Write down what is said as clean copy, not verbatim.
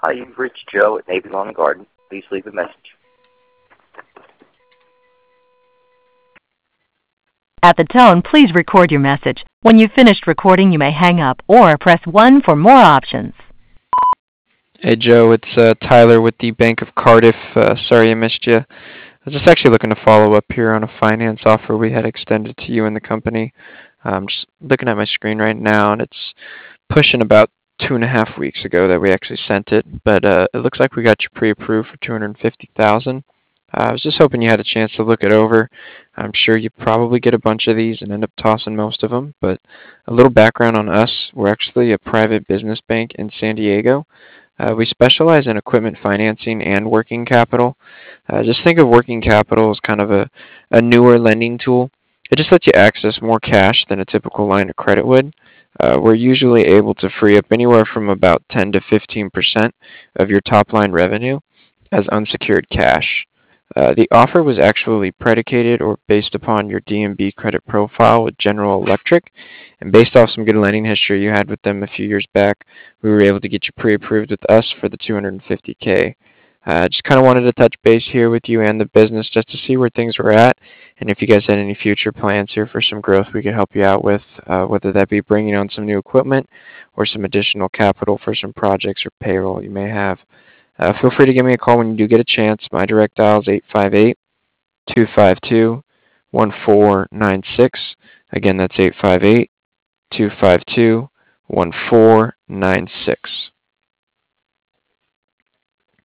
Hi, you've reached Joe at Navy Lawn and Garden. Please leave a message. At the tone, please record your message. When you've finished recording, you may hang up or press 1 for more options. Hey Joe, it's Tyler with the Bank of Cardiff. Sorry I missed you. I was just actually looking to follow up here on a finance offer we had extended to you and the company. I'm just looking at my screen right now, and it's pushing about 2.5 weeks ago that we actually sent it, but it looks like we got you pre-approved for $250,000. I was just hoping you had a chance to look it over. I'm sure you probably get a bunch of these and end up tossing most of them, but a little background on us. We're actually a private business bank in San Diego. We specialize in equipment financing and working capital. Just think of working capital as kind of a newer lending tool. It just lets you access more cash than a typical line of credit would. We're usually able to free up anywhere from about 10 to 15% of your top line revenue as unsecured cash. The offer was actually predicated or based upon your D&B credit profile with General Electric, and based off some good lending history you had with them a few years back, we were able to get you pre-approved with us for the $250K. Just kind of wanted to touch base here with you and the business just to see where things were at, and if you guys had any future plans here for some growth we could help you out with, whether that be bringing on some new equipment or some additional capital for some projects or payroll you may have. Feel free to give me a call when you do get a chance. My direct dial is 858-252-1496. Again, that's 858-252-1496.